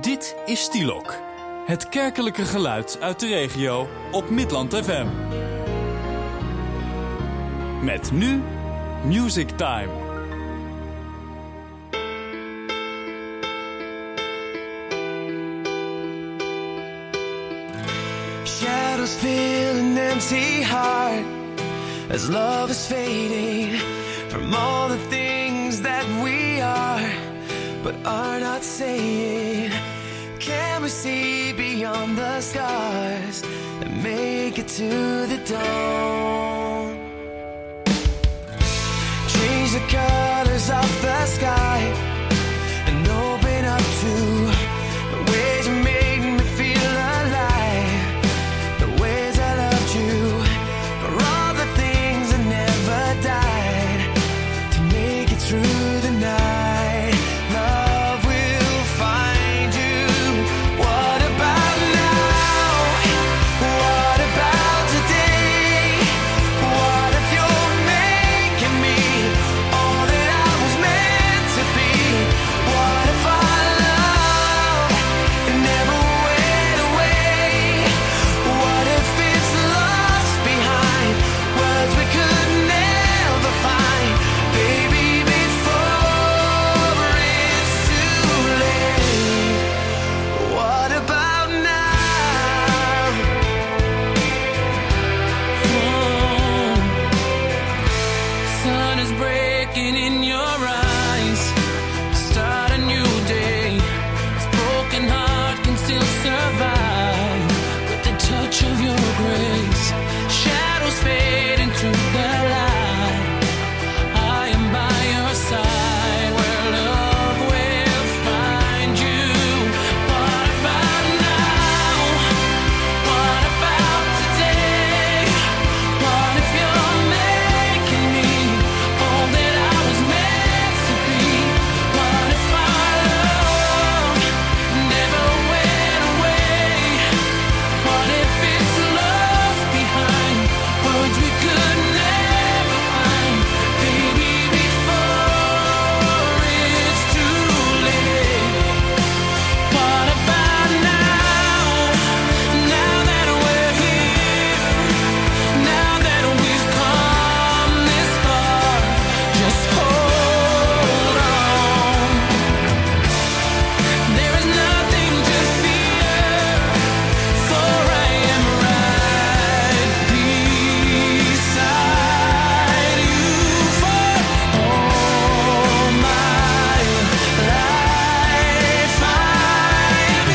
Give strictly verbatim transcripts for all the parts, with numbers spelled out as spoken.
Dit is Stielok, het kerkelijke geluid uit de regio op Midland F M. Met nu Music Time. Shadows fill an empty heart as love is fading from all the things that we are but are not saying. Can we see beyond the scars and make it to the dawn? Change the colors of the sky and open up to the ways you made me feel alive, the ways I loved you, for all the things that never died, to make it through the night. Love will find you. What about now? What about today? What if you're making me all that I was meant to be? What if our love never went away? What if it's lost behind words we could never find? Baby, before it's too late. What about now? Oh. Sun is breaking in your eyes. Start a new day. This broken heart can still survive with the touch of your grace. Shadows fade into the light. I am by your side where love will find you. What about now? What about today? What if you're making me all that I was meant to be? What if our love never went away? What if it's lost behind words we could never find? Baby, before it's too late. What about now? Now that we're here, now that we've come this far, just hold on. There is nothing to fear, for I am right beside you for all my life. I'm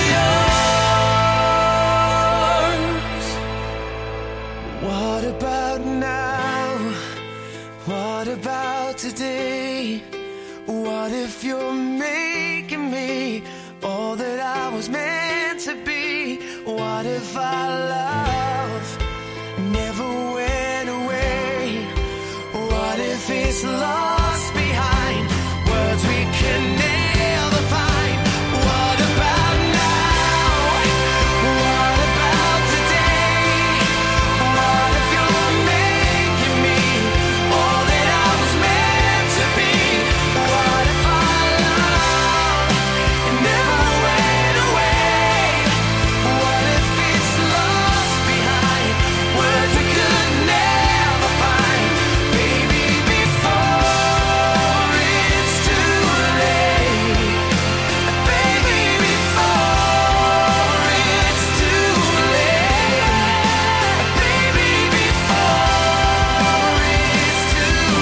yours. What about now? What about today? What if you're making me all that I was meant to be? What if our love never went away? What if it's lost behind words we can never find? What about now? What about today? What if you're making me all that I was meant to be? What if our love never went away? What if it's lost behind words we could never find? Baby, before it's too late. Baby, before it's too late. Baby, before it's too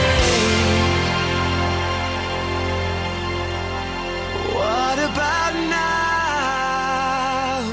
late. What about now?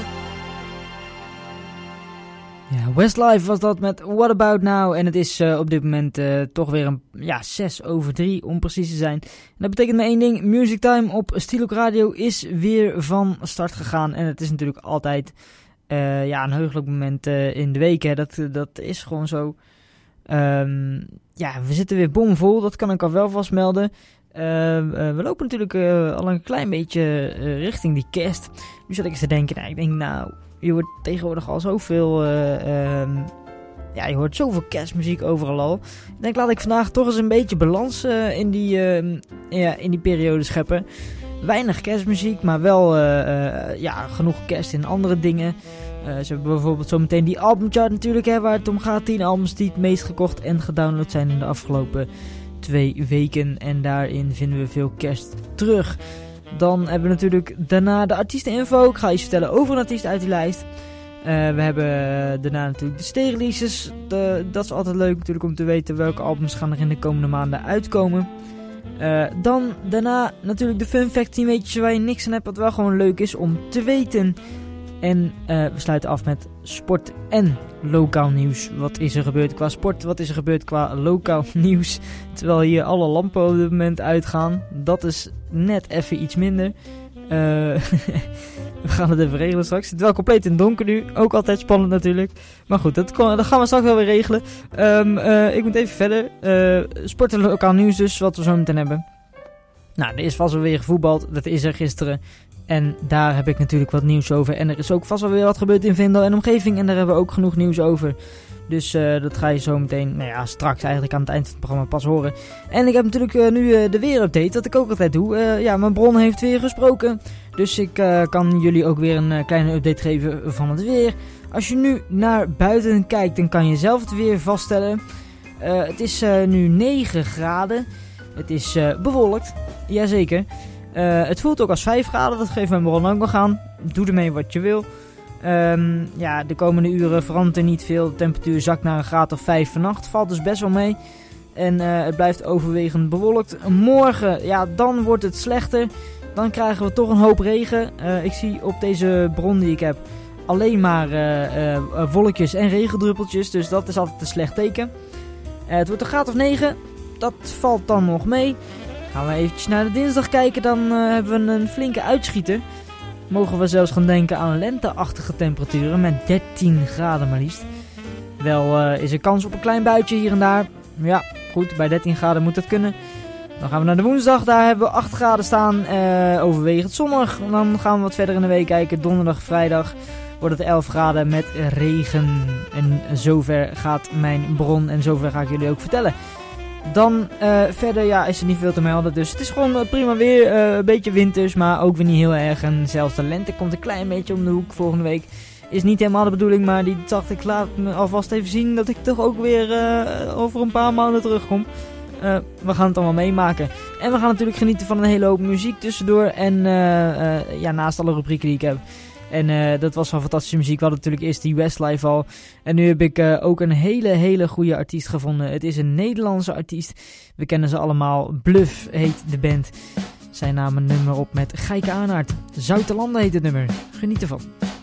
Ja, Westlife was dat met What About Now. En het is uh, op dit moment uh, toch weer een ja, zes over drie om precies te zijn. En dat betekent maar één ding. Music Time op Stielok Radio is weer van start gegaan. En het is natuurlijk altijd uh, ja, een heugelijk moment uh, in de week. Hè. Dat, dat is gewoon zo. Um, ja, we zitten weer bomvol. Dat kan ik al wel vast melden. Uh, uh, we lopen natuurlijk uh, al een klein beetje uh, richting die kerst. Nu zat ik eens te denken. Nou, ik denk nou... Je hoort tegenwoordig al zoveel, uh, um, ja, je hoort zoveel kerstmuziek overal al. Ik denk, laat ik vandaag toch eens een beetje balans uh, in, die, uh, ja, in die periode scheppen. Weinig kerstmuziek, maar wel uh, uh, ja, genoeg kerst in andere dingen. Uh, ze hebben bijvoorbeeld zometeen die albumchart natuurlijk, hè, waar het om gaat. tien albums die het meest gekocht en gedownload zijn in de afgelopen twee weken. En daarin vinden we veel kerst terug. Dan hebben we natuurlijk daarna de artiesteninfo. Ik ga iets vertellen over een artiest uit die lijst. Uh, we hebben daarna natuurlijk de stay-releases. De, dat is altijd leuk natuurlijk om te weten welke albums gaan er in de komende maanden uitkomen. Uh, dan daarna natuurlijk de fun fact tien weetjes waar je niks aan hebt, wat wel gewoon leuk is om te weten. En uh, we sluiten af met sport en lokaal nieuws. Wat is er gebeurd qua sport? Wat is er gebeurd qua lokaal nieuws? Terwijl hier alle lampen op dit moment uitgaan. Dat is net even iets minder. Uh, we gaan het even regelen straks. Het is wel compleet in het donker nu. Ook altijd spannend natuurlijk. Maar goed, dat, kon, dat gaan we straks wel weer regelen. Um, uh, ik moet even verder. Uh, sport en lokaal nieuws dus, wat we zo meteen hebben. Nou, er is vast wel weer gevoetbald. Dat is er gisteren. En daar heb ik natuurlijk wat nieuws over. En er is ook vast wel weer wat gebeurd in Venlo en omgeving. En daar hebben we ook genoeg nieuws over. Dus uh, dat ga je zo meteen, nou ja, straks eigenlijk aan het eind van het programma pas horen. En ik heb natuurlijk uh, nu uh, de weerupdate, wat ik ook altijd doe. Uh, ja, mijn bron heeft weer gesproken. Dus ik uh, kan jullie ook weer een uh, kleine update geven van het weer. Als je nu naar buiten kijkt, dan kan je zelf het weer vaststellen. Uh, het is uh, nu negen graden. Het is uh, bewolkt, jazeker. Uh, het voelt ook als vijf graden, dat geeft mijn bron ook nog aan. Doe ermee wat je wil. Um, ja, de komende uren verandert er niet veel. De temperatuur zakt naar een graad of vijf vannacht. Valt dus best wel mee. En uh, het blijft overwegend bewolkt. Morgen, ja, dan wordt het slechter. Dan krijgen we toch een hoop regen. Uh, ik zie op deze bron die ik heb alleen maar uh, uh, wolkjes en regendruppeltjes. Dus dat is altijd een slecht teken. Uh, het wordt een graad of negen. Dat valt dan nog mee. Gaan we eventjes naar de dinsdag kijken. Dan uh, hebben we een flinke uitschieter. Mogen we zelfs gaan denken aan lenteachtige temperaturen met dertien graden maar liefst. Wel uh, is er kans op een klein buitje hier en daar. Ja, goed, bij dertien graden moet dat kunnen. Dan gaan we naar de woensdag, daar hebben we acht graden staan, uh, overwegend zonnig. Dan gaan we wat verder in de week kijken. Donderdag, vrijdag wordt het elf graden met regen. En zover gaat mijn bron en zover ga ik jullie ook vertellen. Dan uh, verder ja, is er niet veel te melden. Dus het is gewoon uh, prima weer. Uh, een beetje winters, maar ook weer niet heel erg. En zelfs de lente komt een klein beetje om de hoek volgende week. Is niet helemaal de bedoeling, maar die dacht ik laat me alvast even zien dat ik toch ook weer uh, over een paar maanden terugkom. Uh, we gaan het allemaal meemaken. En we gaan natuurlijk genieten van een hele hoop muziek tussendoor. En uh, uh, ja, naast alle rubrieken die ik heb. En uh, dat was van fantastische muziek. We hadden natuurlijk eerst die Westlife al. En nu heb ik uh, ook een hele, hele goede artiest gevonden. Het is een Nederlandse artiest. We kennen ze allemaal. Bluff heet de band. Zij namen een nummer op met Geike Aanaert. Zoutelanden heet het nummer. Geniet ervan.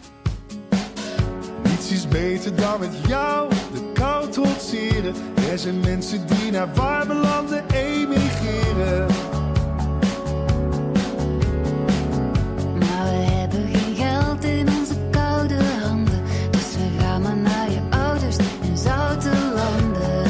Niets is beter dan met jou de kou trotseren. Er zijn mensen die naar warme landen emigreren. Maar we hebben geen geld in onze koude handen. Dus we gaan maar naar je ouders in zoute landen.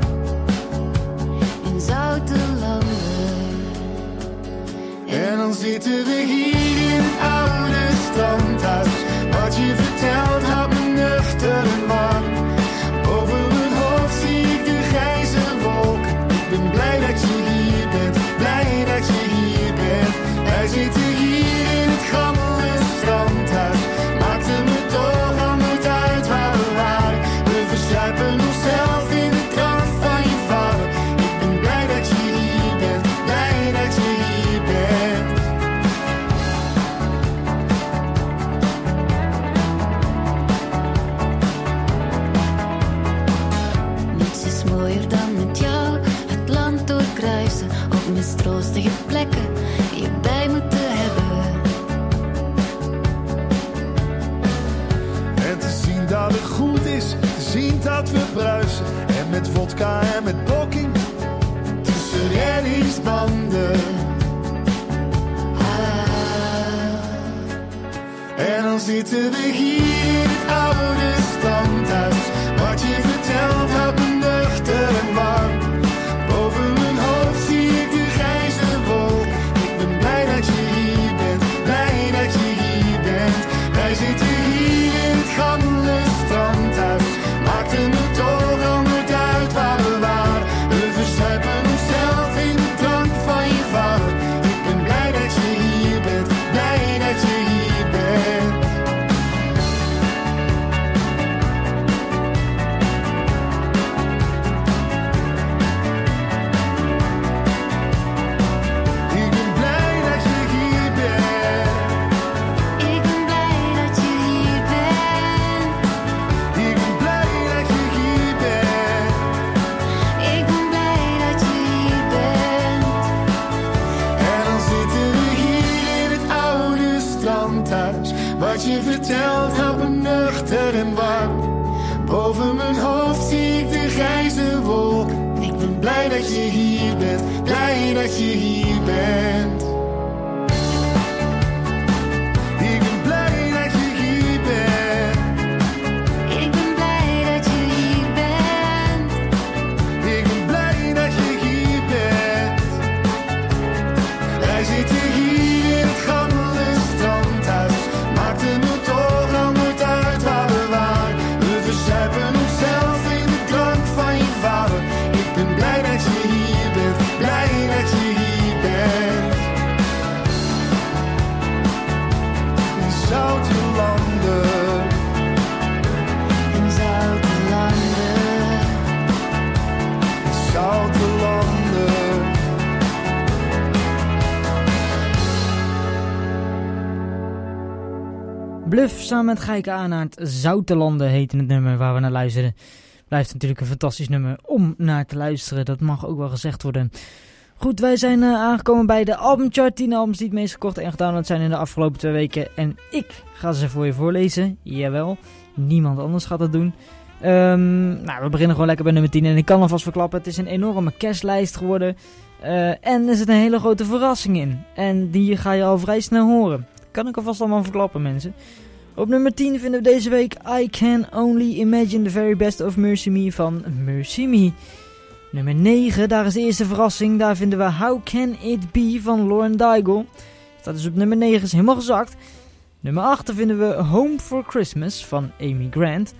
In zoute landen. En dan zitten we hier in het oude standhuis. Wat je vertelt houdt me nuchter en warm. Over mijn hoofd zie ik de grijze wolken. Ik ben blij dat je hier bent, blij dat je hier bent. Wij zitten hier in het gammele strandhuis. Maakte me toch al nooit uit waar we waren. We verzuipen onszelf in de drank van je vader. Ik ben blij dat je hier bent, blij dat je hier bent. Niets is mooier dan met jou het land doorkruisen. Op mistroostige plekken je bij moeten hebben. En te zien dat het goed is, te zien dat we bruisen. En met vodka en met blokking tussen reddingsbanden. Ah. En dan zitten we hier in het oude standhuis. Wat je vertelt houdt me nuchter en warm. Boven mijn hoofd zie ik de grijze wolk. Ik ben blij dat je hier bent, blij dat je hier bent. Wij zitten hier in het gammele strandhuis. Maakte me toch al nooit uit waar we waren. We verzuipen onszelf in de drank van je vader. Ik ben blij dat je hier Wat je vertelt houdt me nuchter en warm. Boven mijn hoofd zie ik de grijze wolk. Ik ben blij dat je hier bent, blij dat je hier bent. Ik ben blij dat je hier bent. Ik ben blij dat je hier bent. Ik ben blij dat je hier bent. Wij zitten hier in het gammele strandhuis. Maakt het me toch al nooit uit waar we waren. We verzuipen onszelf in de drank van je vader. Ik ben blij dat je hier bent, blij dat je hier bent. In zoute landen, In zoute landen. in zoute landen. Bluff samen met Gijke Aanaert, Zoutelanden heette het nummer waar we naar luisteren. Blijft natuurlijk een fantastisch nummer om naar te luisteren, dat mag ook wel gezegd worden. Goed, wij zijn uh, aangekomen bij de albumchart, tien albums die het meest gekocht en gedownload zijn in de afgelopen twee weken. En ik ga ze voor je voorlezen, jawel, niemand anders gaat dat doen. Um, nou, we beginnen gewoon lekker bij nummer tien en ik kan alvast verklappen, het is een enorme cashlijst geworden. Uh, en er zit een hele grote verrassing in. En die ga je al vrij snel horen. Kan ik alvast allemaal verklappen, mensen. Op nummer tien vinden we deze week I Can Only Imagine the Very Best of Mercy Me van Mercy Me. Nummer negen, daar is de eerste verrassing. Daar vinden we How Can It Be van Lauren Daigle. Dat is op nummer negen, is helemaal gezakt. Nummer acht vinden we Home for Christmas van Amy Grant.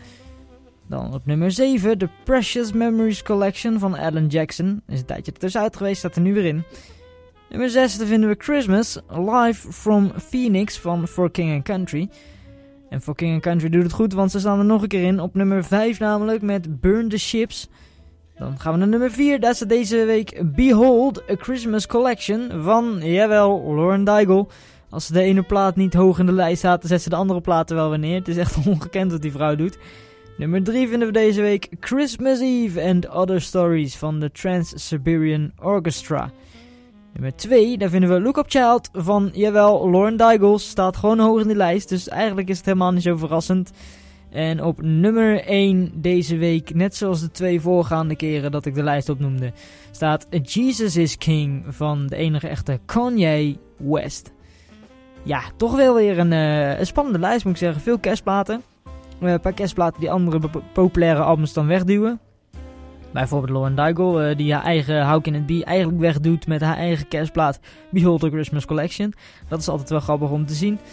Dan op nummer zeven The Precious Memories Collection van Alan Jackson. Is een tijdje ertussenuit geweest, staat er nu weer in. Nummer zes vinden we Christmas Live from Phoenix van For King and Country. En For King and Country doet het goed, want ze staan er nog een keer in. Op nummer vijf namelijk met Burn the Ships. Dan gaan we naar nummer vier. Daar staat deze week Behold a Christmas Collection van, jawel, Lauren Daigle. Als de ene plaat niet hoog in de lijst staat, dan zet ze de andere platen wel weer neer. Het is echt ongekend wat die vrouw doet. Nummer drie vinden we deze week Christmas Eve and Other Stories van de Trans-Siberian Orchestra. Nummer twee, daar vinden we Look Up Child van, jawel, Lauren Daigle. Staat gewoon hoog in de lijst, dus eigenlijk is het helemaal niet zo verrassend. En op nummer één deze week, net zoals de twee voorgaande keren dat ik de lijst opnoemde, staat Jesus is King van de enige echte Kanye West. Ja, toch wel weer een, uh, een spannende lijst moet ik zeggen. Veel kerstplaten. Uh, een paar kerstplaten die andere be- populaire albums dan wegduwen. Bijvoorbeeld Lauren Daigle, uh, die haar eigen How Can It Be eigenlijk wegdoet met haar eigen kerstplaat Behold a Christmas Collection. Dat is altijd wel grappig om te zien.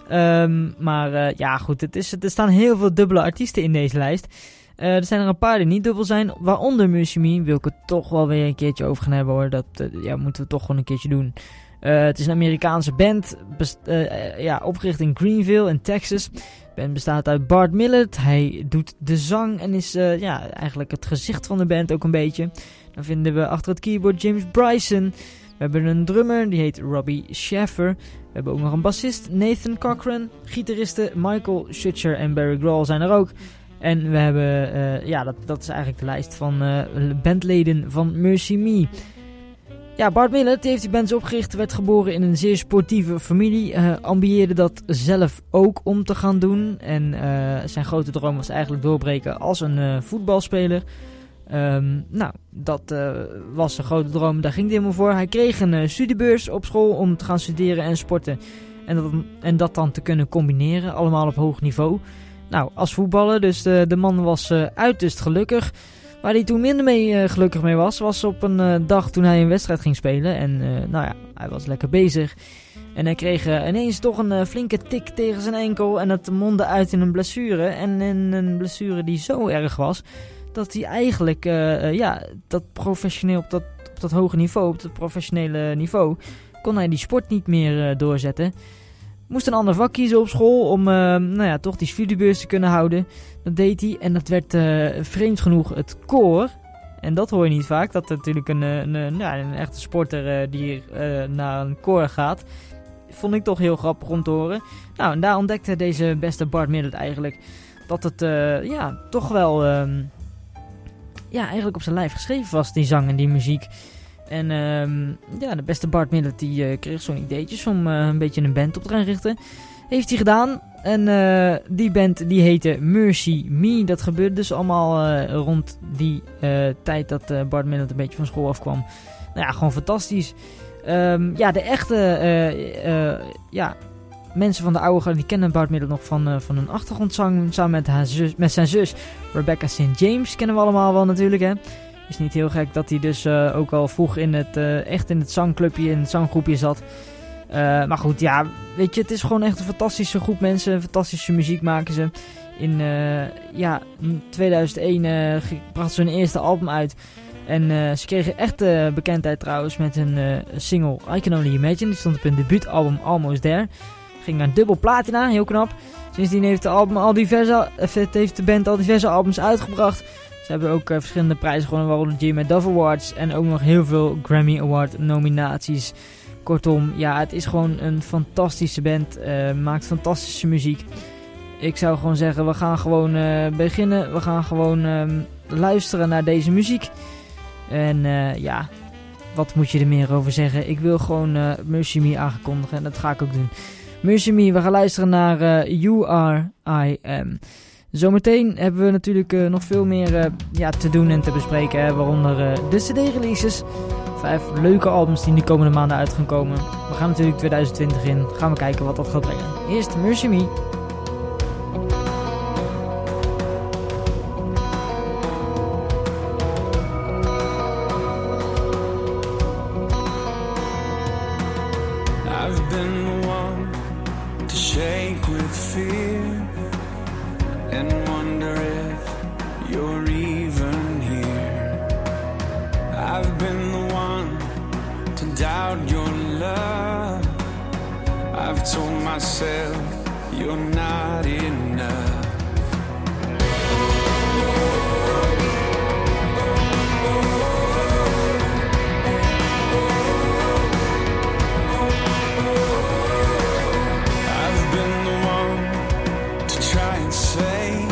Um, maar uh, ja goed, het is, er staan heel veel dubbele artiesten in deze lijst. Uh, er zijn er een paar die niet dubbel zijn. Waaronder Mercy Me, wil ik het toch wel weer een keertje over gaan hebben hoor. Dat uh, ja, moeten we toch gewoon een keertje doen. Uh, het is een Amerikaanse band, best, uh, ja, opgericht in Greenville in Texas. De band bestaat uit Bart Millett. Hij doet de zang en is uh, ja, eigenlijk het gezicht van de band ook een beetje. Dan vinden we achter het keyboard James Bryson. We hebben een drummer, die heet Robbie Shaffer. We hebben ook nog een bassist, Nathan Cochran. Gitaristen Michael Schutcher en Barry Grohl zijn er ook. En we hebben, uh, ja, dat, dat is eigenlijk de lijst van uh, bandleden van Mercy Me. Ja, Bart Millett die heeft die band opgericht, werd geboren in een zeer sportieve familie. Uh, ambieerde dat zelf ook om te gaan doen. En uh, zijn grote droom was eigenlijk doorbreken als een uh, voetbalspeler. Um, nou, dat uh, was zijn grote droom, daar ging hij helemaal voor. Hij kreeg een uh, studiebeurs op school om te gaan studeren en sporten. En dat, en dat dan te kunnen combineren, allemaal op hoog niveau. Nou, als voetballer, dus de, de man was uh, uiterst gelukkig. Waar hij toen minder mee uh, gelukkig mee was, was op een uh, dag toen hij een wedstrijd ging spelen. En uh, nou ja, hij was lekker bezig. En hij kreeg uh, ineens toch een uh, flinke tik tegen zijn enkel. En dat mondde uit in een blessure. En in een blessure die zo erg was, dat hij eigenlijk, uh, uh, ja, dat professioneel op dat, op dat hoge niveau, op dat professionele niveau, kon hij die sport niet meer uh, doorzetten. Moest een ander vak kiezen op school om uh, nou ja, toch die studiebeurs te kunnen houden. Dat deed hij en dat werd uh, vreemd genoeg het koor. En dat hoor je niet vaak, dat er natuurlijk een, een, een, ja, een echte sporter uh, die uh, naar een koor gaat. Vond ik toch heel grappig om te horen. Nou, en daar ontdekte deze beste Bart Millett eigenlijk dat het uh, ja, toch wel um, ja, eigenlijk op zijn lijf geschreven was, die zang en die muziek. En um, ja, de beste Bart Millett die uh, kreeg zo'n ideetjes om uh, een beetje een band op te gaan richten. Heeft hij gedaan. En uh, die band die heette Mercy Me. Dat gebeurde dus allemaal uh, rond die uh, tijd dat uh, Bart Middelton een beetje van school afkwam. Nou ja, gewoon fantastisch. Um, ja, de echte uh, uh, ja, mensen van de oude garde die kennen Bart Middelton nog van, uh, van een achtergrondzang samen met, haar zus, met zijn zus Rebecca Saint James. Kennen we allemaal wel natuurlijk, hè. Is niet heel gek dat hij dus uh, ook al vroeg in het, uh, echt in het zangclubje, in het zanggroepje zat. Uh, maar goed, ja, weet je, het is gewoon echt een fantastische groep mensen. Fantastische muziek maken ze. In, uh, ja, in tweeduizend één uh, brachten ze hun eerste album uit. En uh, ze kregen echt uh, bekendheid trouwens met hun uh, single I Can Only Imagine. Die stond op hun debuutalbum Almost There. Ging naar dubbel platina, heel knap. Sindsdien heeft de, album al diverse, heeft de band al diverse albums uitgebracht. Ze hebben ook uh, verschillende prijzen gewonnen, waaronder de J. Duff Awards. En ook nog heel veel Grammy Award nominaties. Kortom, ja, het is gewoon een fantastische band. Uh, maakt fantastische muziek. Ik zou gewoon zeggen, we gaan gewoon uh, beginnen. We gaan gewoon um, luisteren naar deze muziek. En uh, ja, wat moet je er meer over zeggen? Ik wil gewoon uh, Mercy Me aankondigen en dat ga ik ook doen. Mercy Me, we gaan luisteren naar uh, You Are I Am. Zometeen hebben we natuurlijk uh, nog veel meer uh, ja, te doen en te bespreken. Hè? Waaronder uh, de cd-releases. Vijf leuke albums die in de komende maanden uit gaan komen. We gaan natuurlijk twintig twintig in. Gaan we kijken wat dat gaat brengen. Eerst Mercy Me. I've been the one to shake with fear and wonder if you're even here. I've been the one to doubt your love. I've told myself you're not enough. I've been the one to try and say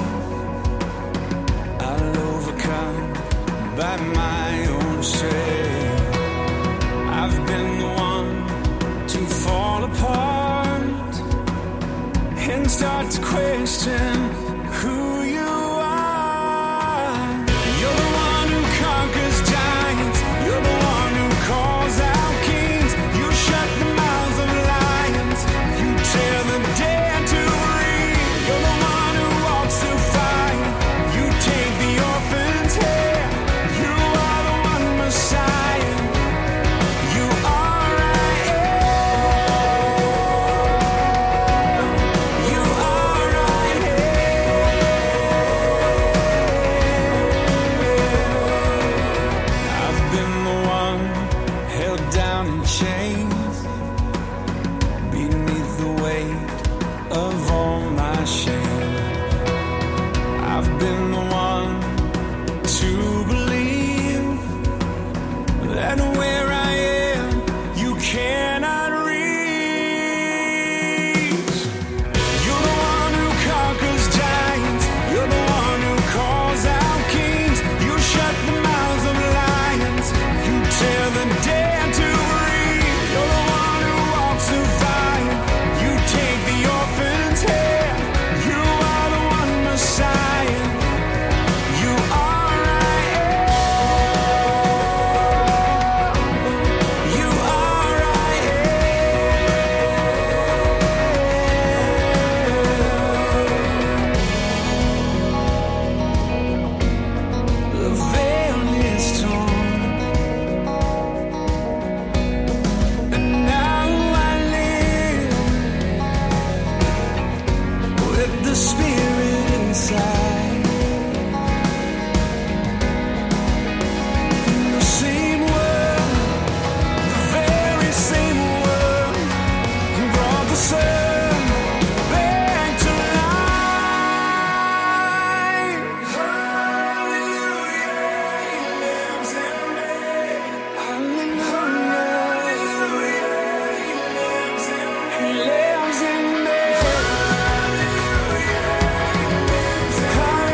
I'll overcome by my own strength. I've been the one to fall apart and start to question who you are. You're the one who conquers giants. You're the one who calls out kings. You shut the mouths of lions. You tear the dead to breathe. You're the one who walks through fire. You take the orphan's hair. You are the one Messiah. You are I am. You are I am. I've been the one held down in chains beneath the weight of all my shame. I've been the one to believe that where I am, you cannot reach. You're the one who conquers giants. You're the one who calls out kings. You shut the mouths of lions. You tear the dead to breathe. You're the one who walks through fire. You take the orphan's hair. You are the one Messiah. You are I am. You are I am. The veil is torn, and now I live with the Spirit inside. The same word, the very same word, brought the sun back to life. Hallelujah, He lives in me. Hallelujah, He lives in me. He lives in me. Hallelujah, He lives in me.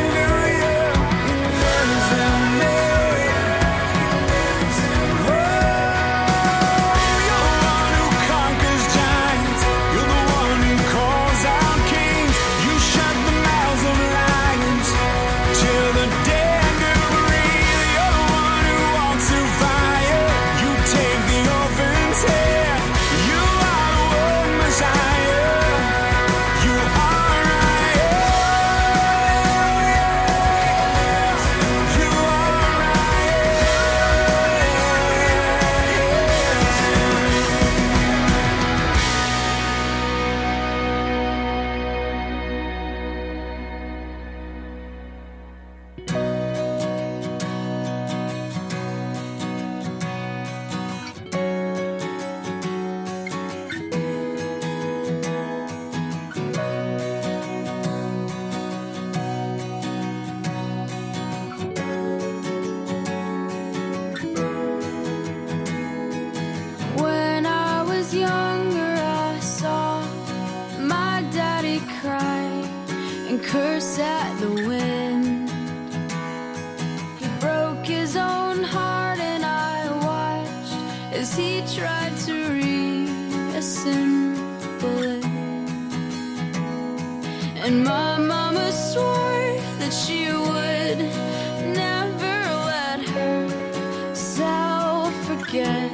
silently cry and curse at the wind. He broke his own heart and I watched as he tried to reassemble it. And my mama swore that she would never let herself forget.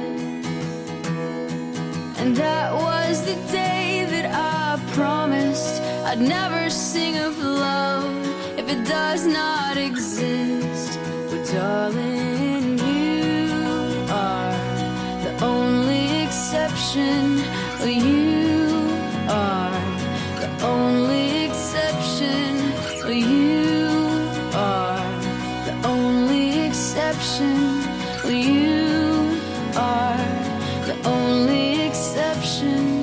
And that was the day that I promised I'd never sing of love if it does not exist. But darling, you are the only exception. You are the only exception. You are the only exception. You are the only exception.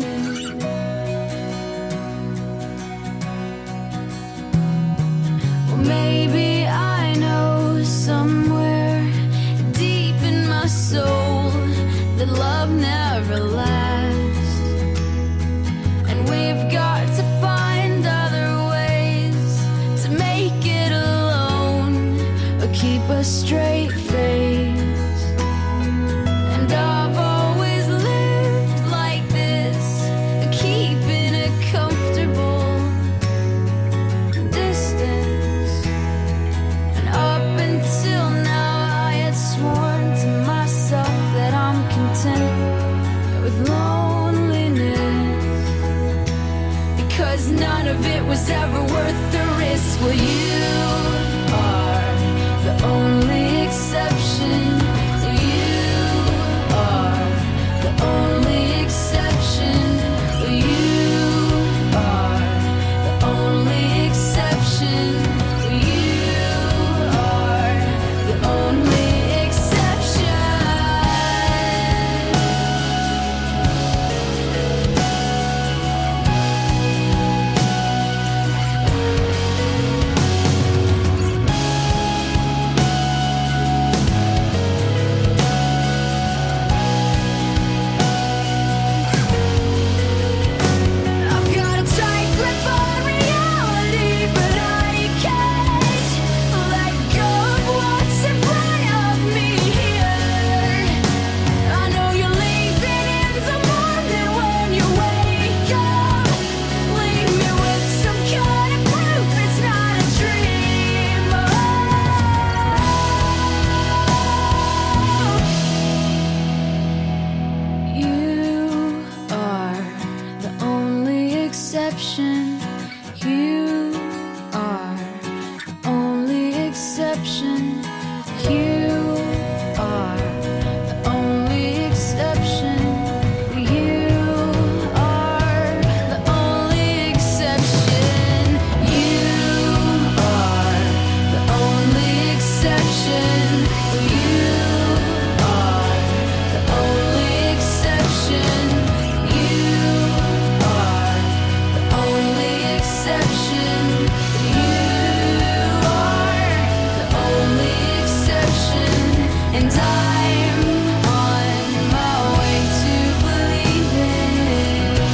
Well, maybe I know somewhere deep in my soul that love never lasts, and we've got to find other ways to make it alone or keep a straight face. And I've always lived like this, keeping a comfortable distance. And up until now I had sworn to myself that I'm content with loneliness, because none of it was ever worth the risk. Well, you are the only exception. You are the only exception. You are the only exception. You are the only exception. I've got a tight grip on reality, but I can't let go of what's in front of me here. I know you're leaving in the morning when you wake up. Leave me with some kind of proof it's not a dream. Oh, you are the only exception. You are the only exception. You are the only exception. You are the only exception. You are the only exception. You are the only exception. You are the only exception. You are the only exception. And I'm on my way to believing.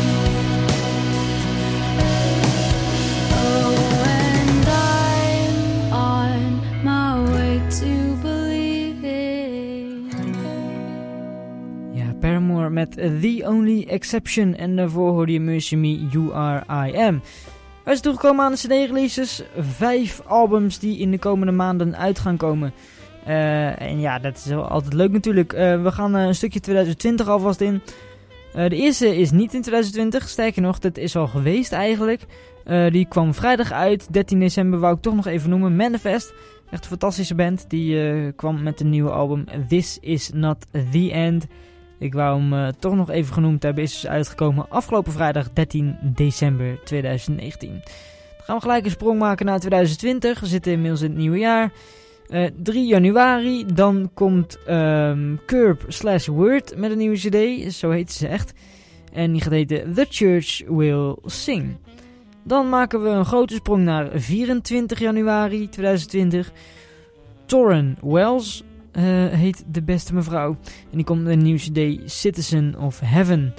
Oh, and I'm on my way to believing. Ja, Paramore met The Only Exception. En daarvoor hoorde je Mercy Me, You Are, I Am. We zijn toegekomen aan de cd-releases. Vijf albums die in de komende maanden uit gaan komen. Uh, en ja, dat is wel altijd leuk natuurlijk. Uh, we gaan uh, een stukje twintig twintig alvast in. Uh, de eerste is niet in twintig twintig. Sterker nog, dat is al geweest eigenlijk. Uh, die kwam vrijdag uit. dertien december wou ik toch nog even noemen. Manifest. Echt een fantastische band. Die uh, kwam met een nieuwe album. This Is Not The End. Ik wou hem uh, toch nog even genoemd hebben. Is dus uitgekomen afgelopen vrijdag dertien december tweeduizend negentien. Dan gaan we gelijk een sprong maken naar twintig twintig. We zitten inmiddels in het nieuwe jaar. Uh, drie januari. Dan komt um, Curb slash Word met een nieuwe cd. Zo heet ze echt. En die gaat heten The Church Will Sing. Dan maken we een grote sprong naar vierentwintig januari tweeduizend twintig. Torren Wells uh, heet de beste mevrouw. En die komt met een nieuwe cd Citizen of Heaven.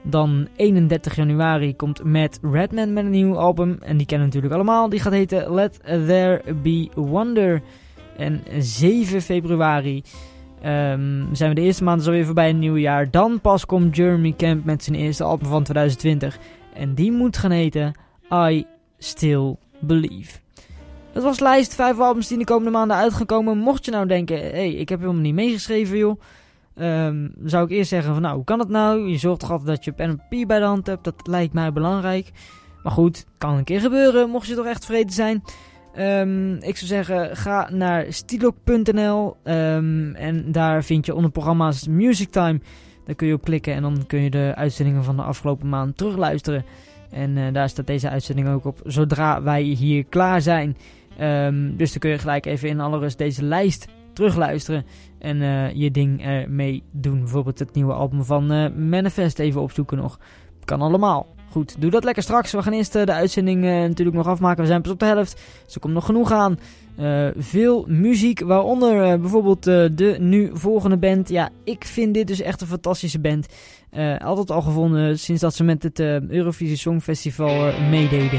Dan eenendertig januari komt Matt Redman met een nieuw album. En die kennen we natuurlijk allemaal. Die gaat heten Let There Be Wonder. En zeven februari um, zijn we de eerste maand alweer voorbij in het nieuwe jaar. Dan pas komt Jeremy Camp met zijn eerste album van twintig twintig. En die moet gaan heten I Still Believe. Dat was de lijst. Vijf albums die in de komende maanden uit gaan komen. Mocht je nou denken, hé, hey, ik heb helemaal niet meegeschreven, joh. Um, zou ik eerst zeggen van, nou, hoe kan het nou? Je zorgt toch altijd dat je pen en papier bij de hand hebt. Dat lijkt mij belangrijk. Maar goed, kan een keer gebeuren, mocht je toch echt tevreden zijn. Um, ik zou zeggen, ga naar stilok punt n l um, en daar vind je onder programma's Music Time. Daar kun je op klikken en dan kun je de uitzendingen van de afgelopen maand terugluisteren. En uh, daar staat deze uitzending ook op, zodra wij hier klaar zijn. Um, dus dan kun je gelijk even in alle rust deze lijst terugluisteren en uh, je ding ermee doen. Bijvoorbeeld het nieuwe album van uh, Manifest even opzoeken nog. Kan allemaal. Goed, doe dat lekker straks. We gaan eerst uh, de uitzending uh, natuurlijk nog afmaken. We zijn pas op de helft, dus er komt nog genoeg aan. Uh, veel muziek, waaronder uh, bijvoorbeeld uh, de nu volgende band. Ja, ik vind dit dus echt een fantastische band. Uh, altijd al gevonden sinds dat ze met het uh, Eurovisie Songfestival uh, meededen.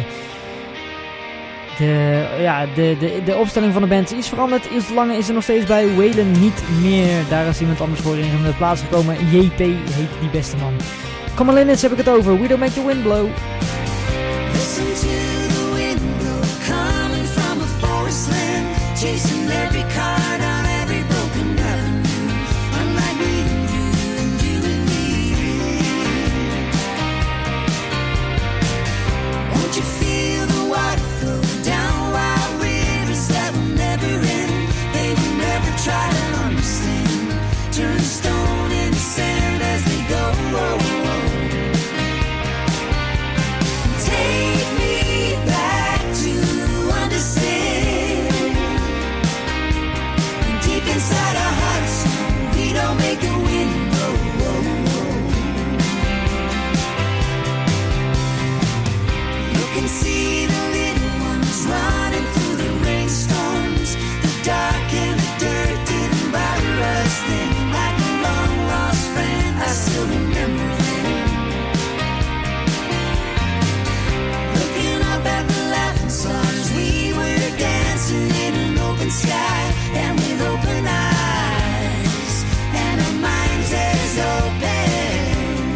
De, ja, de, de, de opstelling van de band is iets veranderd. Ilse Lange is er nog steeds bij. Waylon niet meer. Daar is iemand anders voor in de plaats gekomen. J P heet die beste man. Come on, Linus, heb ik het over. We don't make the wind blow. Listen to the wind blow coming from a forest land, chasing every car down every broken avenue. Unlike me and you and you and me. Won't you feel the water flow down wild rivers that will never end? They will never try to understand. Turn stone into sand as they go. Take me back to understand. Deep inside our hearts, we don't make the wind blow. Look and see the little ones running through the rainstorms. The dark and the dirt didn't bother us then. Like a long lost friend, I still remember them. Looking up at the laughing stars, we were dancing in an open sky and with open eyes and our minds as open.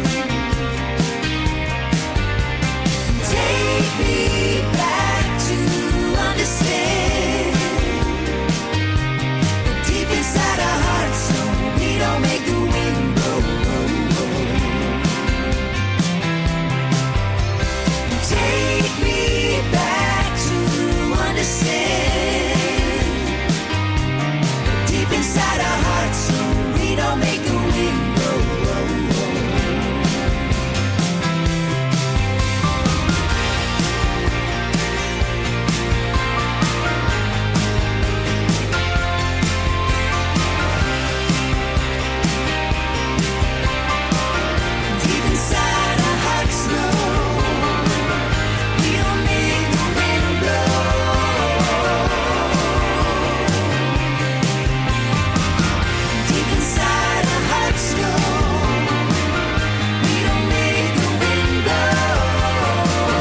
Take me back to understand. Deep inside our hearts, so we don't make the wind blow. Take me back to understand. Deep inside our hearts, so we don't make the wind blow. Deep inside our hearts, no, we don't make the wind blow. Deep inside our hearts, no, we don't make the wind blow.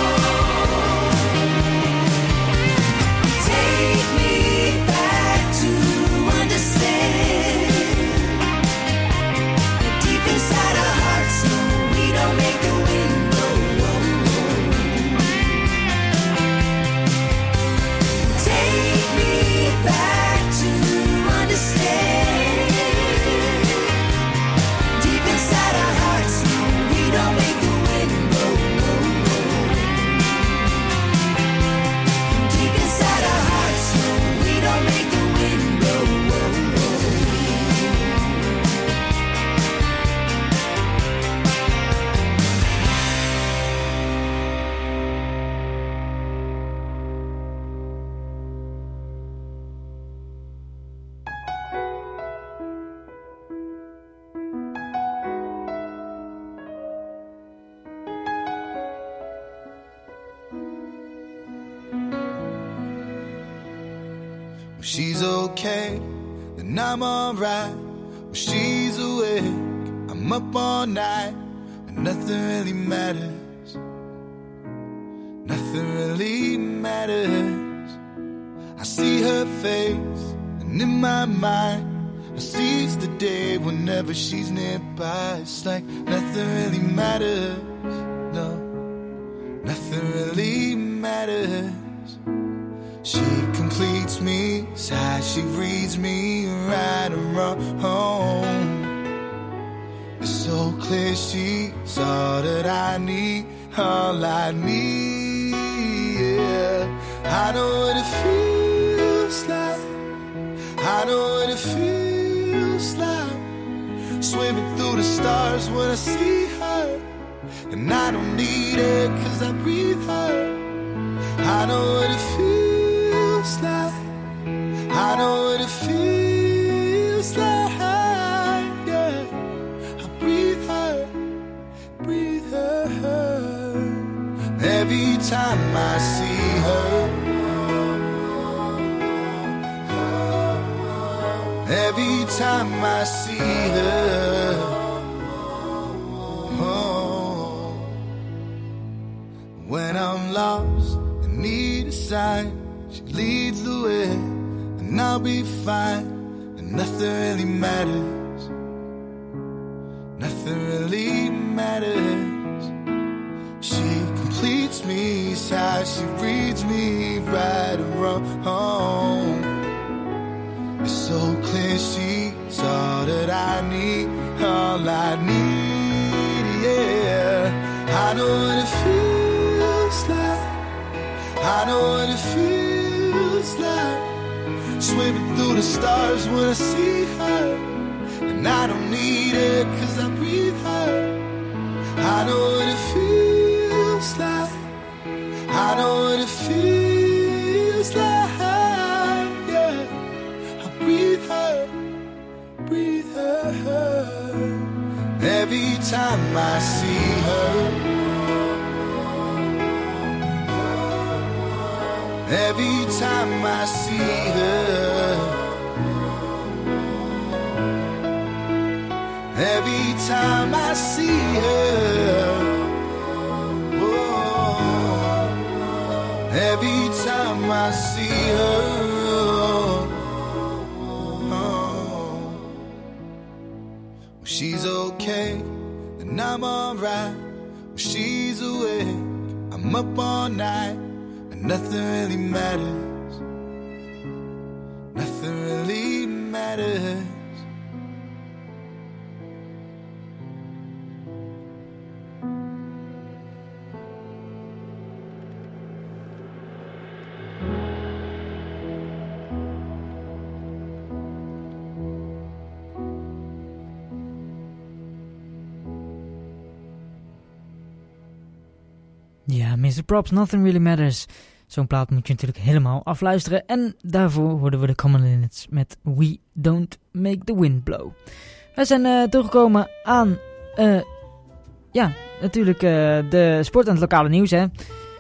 Take me back to understand. Deep inside our hearts, no, we don't make the wind blow. Take me back to understand. Deep inside our hearts, no, we don't make the wind blow. Deep inside our hearts, no, we don't make the wind blow. When she's okay, then I'm alright. When she's awake, I'm up all night. When nothing really matters. Nothing really matters. I see her face, and in my mind I seize the day whenever she's nearby. It's like nothing really matters. No, nothing really matters. She completes me, sighs, she reads me right and wrong. It's so clear she's all that I need, all I need, yeah. I know what it feels like, I know what it feels like, swimming through the stars when I see her, and I don't need her cause I breathe her. I know what it feels like, I know what it feels like, yeah. I breathe her, breathe her. Every time I see her, every time I see her, oh. When I'm lost and need a sign, she leads the way, and I'll be fine, and nothing really matters. Nothing really matters. She completes me, sighs, she reads me right and wrong. It's so clear she's all that I need, all I need, yeah. I know what it feels like, I know what it feels like, swimming through the stars when I see her, and I don't need her cause I breathe her. I know what it feels like, I know what it feels like, yeah. I breathe her, breathe her. Every time I see her, every time I see her, every time I see her, oh, every time I see her, oh. She's okay, and I'm alright. When she's awake, I'm up all night, and nothing really matters. Nothing really matters. Ja, mister Props, Nothing Really Matters. Zo'n plaat moet je natuurlijk helemaal afluisteren. En daarvoor hoorden we de Common Linnets met We Don't Make the Wind Blow. Wij zijn uh, toegekomen aan, uh, ja, natuurlijk uh, de sport en het lokale nieuws, hè.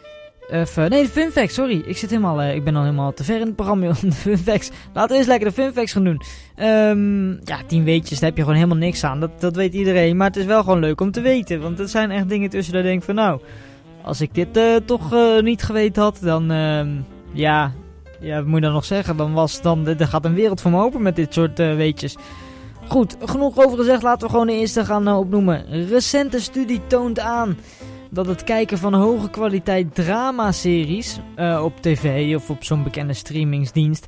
Of, uh, nee, de fun facts, sorry. Ik zit helemaal, uh, ik ben al helemaal te ver in het programma om de fun facts. Laten we eens lekker de fun facts gaan doen. Um, ja, tien weetjes, daar heb je gewoon helemaal niks aan. Dat, dat weet iedereen, maar het is wel gewoon leuk om te weten. Want er zijn echt dingen tussen daar denk ik van, nou, als ik dit uh, toch uh, niet geweten had, dan, uh, ja, ja, wat moet je dan nog zeggen? Dan was, dan, er gaat een wereld voor me open met dit soort uh, weetjes. Goed, genoeg over gezegd, laten we gewoon de eerste gaan uh, opnoemen. Recente studie toont aan dat het kijken van hoge kwaliteit dramaseries uh, op tv of op zo'n bekende streamingsdienst,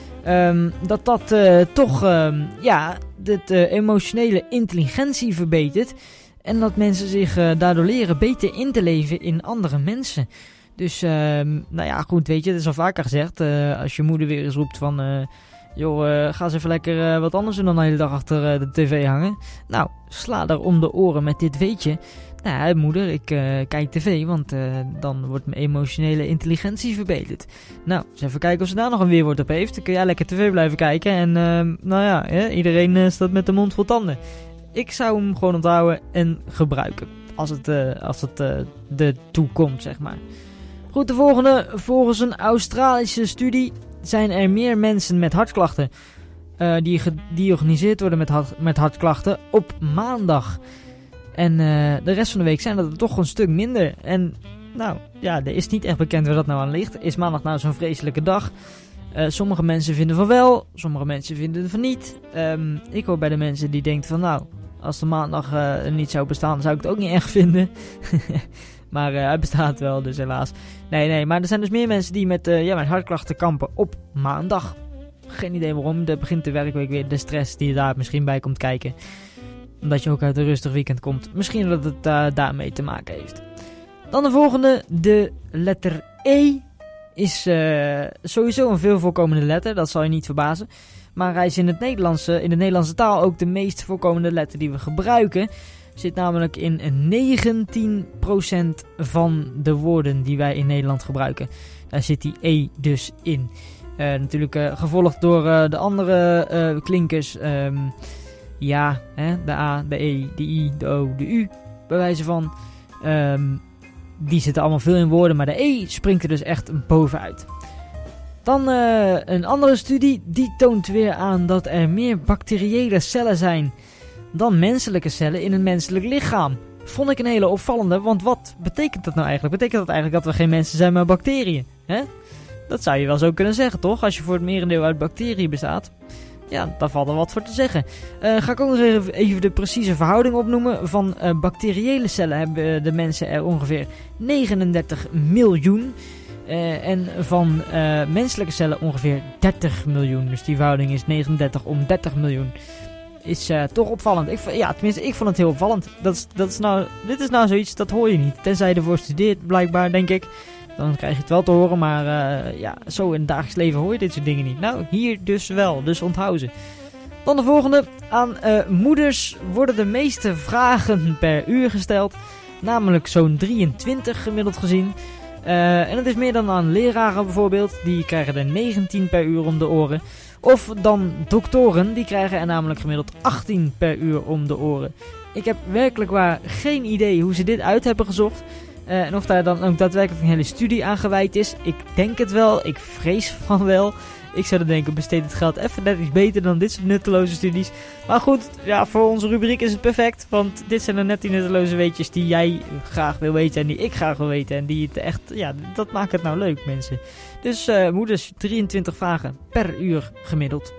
um, dat dat uh, toch, um, ja, de uh, emotionele intelligentie verbetert. En dat mensen zich uh, daardoor leren beter in te leven in andere mensen. Dus, uh, nou ja, goed, weet je, dat is al vaker gezegd. Uh, als je moeder weer eens roept van, uh, joh, uh, ga eens even lekker uh, wat anders doen dan de hele dag achter uh, de tv hangen. Nou, sla er om de oren met dit weetje. Nou ja, moeder, ik uh, kijk tv, want uh, dan wordt mijn emotionele intelligentie verbeterd. Nou, eens even kijken of ze daar nog een weerwoord op heeft. Dan kun jij lekker tv blijven kijken. En, uh, nou ja, hè, iedereen uh, staat met de mond vol tanden. Ik zou hem gewoon onthouden en gebruiken. Als het, uh, als het uh, er toe komt, zeg maar. Goed, de volgende. Volgens een Australische studie zijn er meer mensen met hartklachten Uh, die gediagnoseerd worden met, hart, met hartklachten op maandag. En uh, de rest van de week zijn dat er toch een stuk minder. En nou, ja, er is niet echt bekend waar dat nou aan ligt. Is maandag nou zo'n vreselijke dag? Uh, sommige mensen vinden van wel, sommige mensen vinden van niet. Um, ik hoor bij de mensen die denken van nou, als de maandag uh, niet zou bestaan, zou ik het ook niet erg vinden. Maar uh, hij bestaat wel, dus helaas. Nee, nee, maar er zijn dus meer mensen die met, uh, ja, met hartklachten kampen op maandag. Geen idee waarom, er begint de werkweek weer, de stress die daar misschien bij komt kijken. Omdat je ook uit een rustig weekend komt. Misschien dat het uh, daarmee te maken heeft. Dan de volgende, de letter E. Is uh, sowieso een veel voorkomende letter, dat zal je niet verbazen. Maar hij is in, het Nederlandse, in de Nederlandse taal ook de meest voorkomende letter die we gebruiken. Zit namelijk in negentien procent van de woorden die wij in Nederland gebruiken. Daar zit die E dus in. Uh, natuurlijk uh, gevolgd door uh, de andere uh, klinkers. Um, ja, hè, de A, de E, de I, de O, de U. Bij wijze van... Um, Die zitten allemaal veel in woorden, maar de E springt er dus echt bovenuit. Dan uh, een andere studie, die toont weer aan dat er meer bacteriële cellen zijn dan menselijke cellen in een menselijk lichaam. Vond ik een hele opvallende, want wat betekent dat nou eigenlijk? Betekent dat eigenlijk dat we geen mensen zijn, maar bacteriën? Hè? Dat zou je wel zo kunnen zeggen, toch? Als je voor het merendeel uit bacteriën bestaat. Ja, daar valt er wat voor te zeggen. Uh, ga ik ook nog even, even de precieze verhouding opnoemen. Van uh, bacteriële cellen hebben de mensen er ongeveer negenendertig miljoen. Uh, en van uh, menselijke cellen ongeveer dertig miljoen. Dus die verhouding is negenendertig om dertig miljoen. Is uh, toch opvallend. Ik, ja, tenminste, ik vond het heel opvallend. Dat is, dat is nou, dit is nou zoiets, dat hoor je niet. Tenzij je ervoor studeert, blijkbaar, denk ik. Dan krijg je het wel te horen, maar uh, ja, zo in het dagelijks leven hoor je dit soort dingen niet. Nou, hier dus wel, dus onthoud ze. Dan de volgende. Aan uh, moeders worden de meeste vragen per uur gesteld. Namelijk zo'n drieëntwintig gemiddeld gezien. Uh, en dat is meer dan aan leraren bijvoorbeeld. Die krijgen er negentien per uur om de oren. Of dan doktoren, die krijgen er namelijk gemiddeld achttien per uur om de oren. Ik heb werkelijk waar geen idee hoe ze dit uit hebben gezocht. Uh, en of daar dan ook daadwerkelijk een hele studie aan gewijd is. Ik denk het wel. Ik vrees van wel. Ik zou dan denken, besteed het geld even net iets beter dan dit soort nutteloze studies. Maar goed, ja, voor onze rubriek is het perfect. Want dit zijn dan net die nutteloze weetjes die jij graag wil weten en die ik graag wil weten. En die het echt, ja, dat maakt het nou leuk, mensen. Dus uh, moeders, drieëntwintig vragen per uur gemiddeld.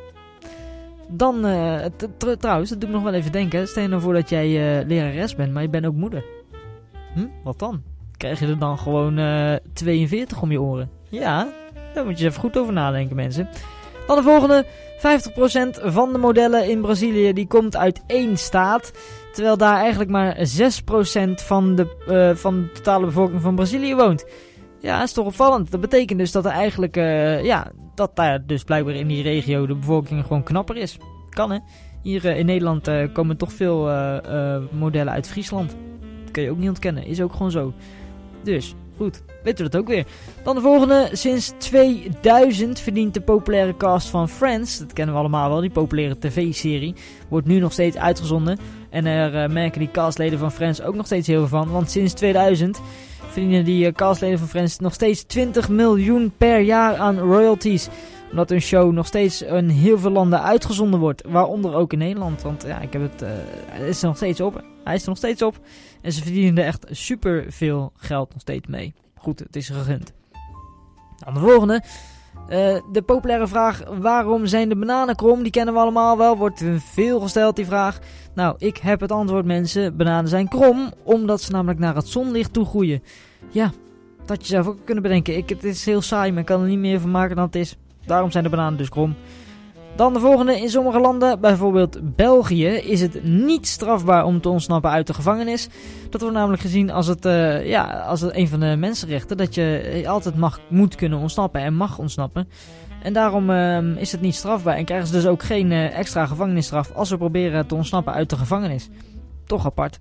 Dan, uh, t- t- trouwens, dat doet me nog wel even denken. Stel je nou voor dat jij uh, lerares bent, maar je bent ook moeder. Hm, wat dan? Krijg je er dan gewoon uh, tweeënveertig om je oren? Ja, daar moet je even goed over nadenken, mensen. Dan de volgende. vijftig procent van de modellen in Brazilië die komt uit één staat. Terwijl daar eigenlijk maar zes procent van de, uh, van de totale bevolking van Brazilië woont. Ja, dat is toch opvallend. Dat betekent dus dat er eigenlijk, uh, ja, dat daar dus blijkbaar in die regio de bevolking gewoon knapper is. Kan, hè? Hier uh, in Nederland uh, komen toch veel uh, uh, modellen uit Friesland. Dat kun je ook niet ontkennen. Is ook gewoon zo. Dus, goed. Weten we dat ook weer. Dan de volgende. Sinds tweeduizend verdient de populaire cast van Friends, dat kennen we allemaal wel, die populaire tv-serie, wordt nu nog steeds uitgezonden. En er uh, merken die castleden van Friends ook nog steeds heel veel van. Want sinds tweeduizend verdienen die uh, castleden van Friends nog steeds twintig miljoen per jaar aan royalties. Omdat hun show nog steeds in heel veel landen uitgezonden wordt. Waaronder ook in Nederland. Want ja, ik heb het, uh, het is er nog steeds op. Hij is er nog steeds op. En ze verdienen er echt super veel geld nog steeds mee. Goed, het is gegund. Dan de volgende. Uh, de populaire vraag, waarom zijn de bananen krom? Die kennen we allemaal wel. Wordt veel gesteld, die vraag. Nou, ik heb het antwoord, mensen. Bananen zijn krom, omdat ze namelijk naar het zonlicht toe groeien. Ja, dat had je zelf ook kunnen bedenken. Ik, het is heel saai, maar ik kan er niet meer van maken dan het is. Daarom zijn de bananen dus krom. Dan de volgende. In sommige landen, bijvoorbeeld België, is het niet strafbaar om te ontsnappen uit de gevangenis. Dat wordt namelijk gezien als het, uh, ja, als het een van de mensenrechten. Dat je altijd mag, moet kunnen ontsnappen en mag ontsnappen. En daarom uh, is het niet strafbaar. En krijgen ze dus ook geen uh, extra gevangenisstraf als ze proberen te ontsnappen uit de gevangenis. Toch apart.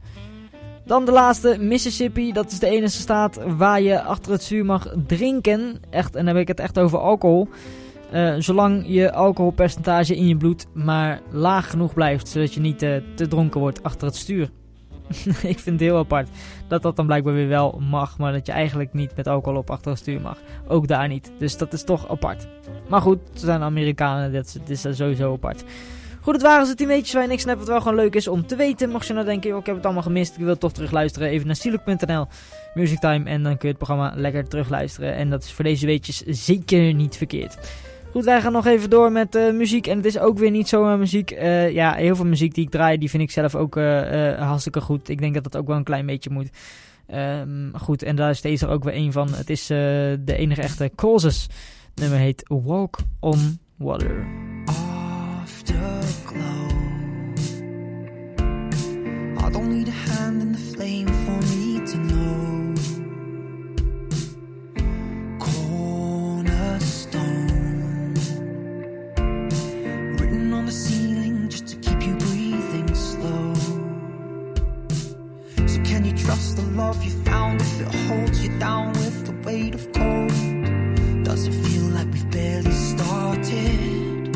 Dan de laatste, Mississippi. Dat is de enige staat waar je achter het stuur mag drinken. Echt, en dan heb ik het echt over alcohol. Uh, zolang je alcoholpercentage in je bloed maar laag genoeg blijft, zodat je niet uh, te dronken wordt achter het stuur. Ik vind het heel apart dat dat dan blijkbaar weer wel mag, maar dat je eigenlijk niet met alcohol op achter het stuur mag. Ook daar niet. Dus dat is toch apart. Maar goed, ze zijn Amerikanen, dat is, dat is sowieso apart. Goed, het waren ze tien weetjes waar je niks aan hebt, wat wel gewoon leuk is om te weten. Mocht je nou denken, joh, ik heb het allemaal gemist, ik wil toch terug luisteren, even naar Stieluk punt n l, Music Time, en dan kun je het programma lekker terugluisteren. En dat is voor deze weetjes zeker niet verkeerd. Goed, wij gaan nog even door met uh, muziek. En het is ook weer niet zomaar muziek. Uh, ja, heel veel muziek die ik draai, die vind ik zelf ook uh, uh, hartstikke goed. Ik denk dat dat ook wel een klein beetje moet. Um, goed, en daar is deze er ook weer een van. Het is uh, de enige echte Causes. Het nummer heet Walk on Water. Afterglow. I don't need a hand in the flame for me to know. Cornerstone written on the ceiling just to keep you breathing slow. So can you trust the love you found if it holds you down with the weight of cold? Does it feel like we've barely started?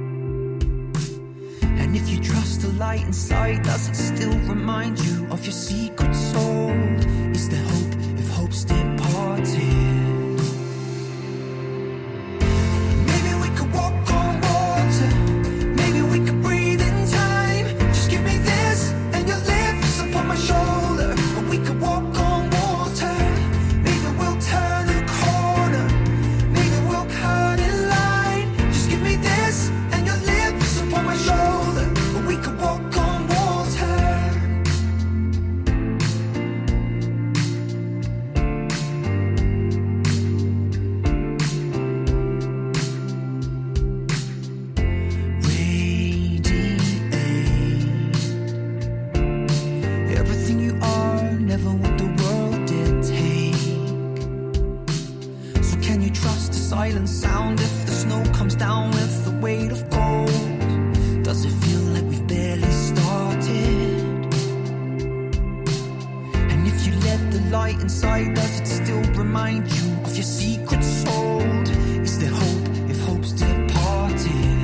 And if you trust the light inside, does it still remind you of your secret soul? Is there hope if hope's departed? Maybe we could walk on water. Maybe we could breathe in time. Just give me this and your lips upon my shoulder. And we could walk on water. Maybe we'll turn a corner. Maybe we'll cut in line. Just give me this and your lips upon my shoulder. And we could walk on water. Radiate everything you are, never what the world did take. So can you trust the silent sound if the snow comes down with the weight of gold? Does it feel like we've barely started? And if you let the light inside, does it still remind you of your secret soul? Is there hope if hope's departed?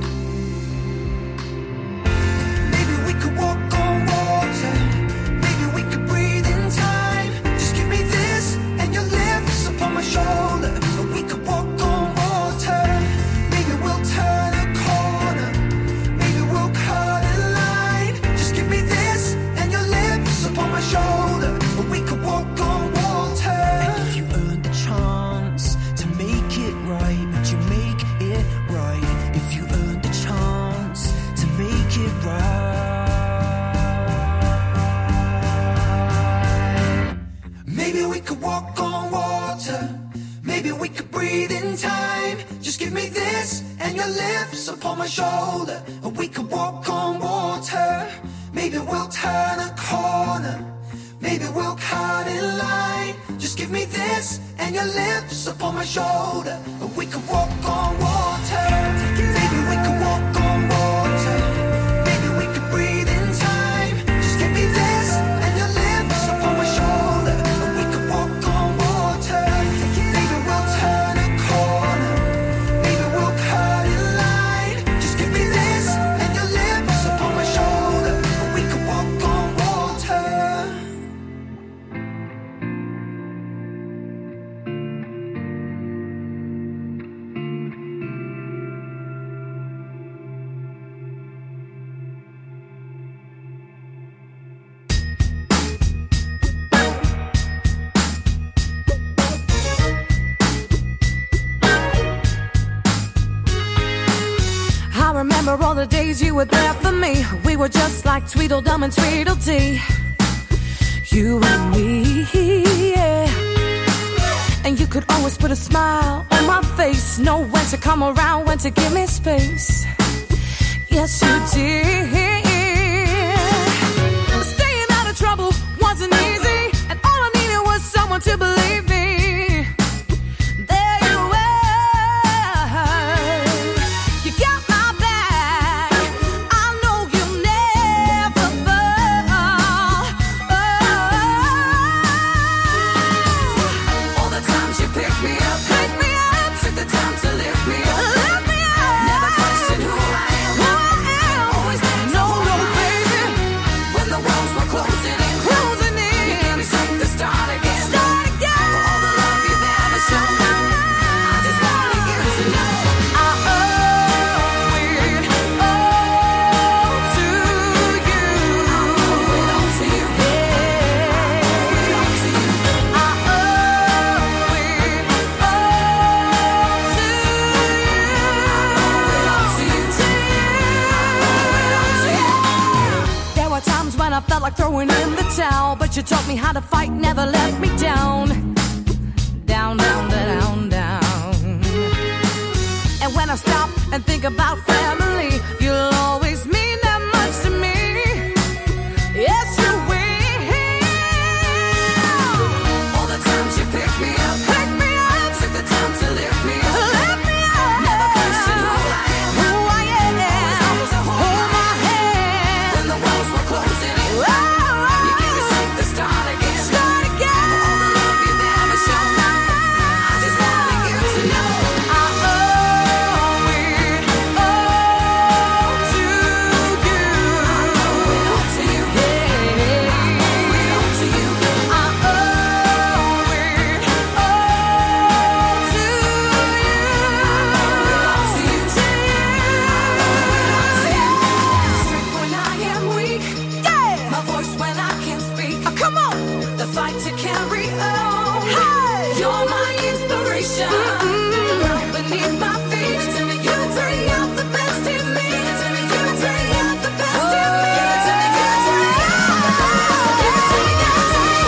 Maybe we could walk on water. Maybe we could breathe in time. Just give me this and your lips upon my shoulder. And we could walk on water. Maybe we'll turn a corner. Maybe we'll cut a line. Just give me this and your lips upon my shoulder. And we could walk on water. And if you earned the chance to make it right, would you make it right? If you earned the chance to make it right. Maybe we could walk on water. Maybe we could breathe in time. Just give me this and your lips upon my shoulder. And we could walk on water. Maybe we'll turn a corner. Maybe we'll cut in line. Just give me this and your lips upon my shoulder. And we could walk on water. Maybe we could walk on water. Maybe we could breathe in time. Just give me this and your lips upon my shoulder. And we could walk on water. Maybe we'll turn a corner. Maybe we'll cut in line. Just give me this and your lips upon my shoulder. And we could walk on water. I remember all the days you were there for me. We were just like Tweedledum and Tweedledee. You and me, yeah. And you could always put a smile on my face. Know when to come around, when to give me space. Yes, you did. Staying out of trouble wasn't easy. And all I needed was someone to believe me. There you were. You got my back. I know you'll never fall. Oh. All the times you picked me up, picked me up, took the time to lift me up, lift me up. Never questioned who I am, who I am. Always let no, no, baby. When the walls were closing in, closing in, you gave me something to start again, start again. For all the love you've ever shown, I just wanna get to know. I owe it all all, but you taught me how to fight, never let me down. Down, down, down, down. And when I stop and think about family, you'll always mean that much to me. Yes, you will. All the times you pick me up, pick me up, took the time to lift me up, lift me up. Never question who I am, who I am. Always knows to hold my hand when the walls were closing in. Oh, you gave me strength to start again, start again. For all the love you've ever shown, I just wanted you to know I owe it all to you. I owe it all to you. Yeah, I owe it all to you. I owe it all to you. I owe it all to you. To you. Strength when I am weak. Yeah. My voice when I can't speak. Oh, come on. The fight to carry on. Hey. You're my inspiration. Ground beneath my feet. Tell me you bring out the best in me. Tell me you bring out the best in me. Tell me you bring out the best. Give it to me, give it to me.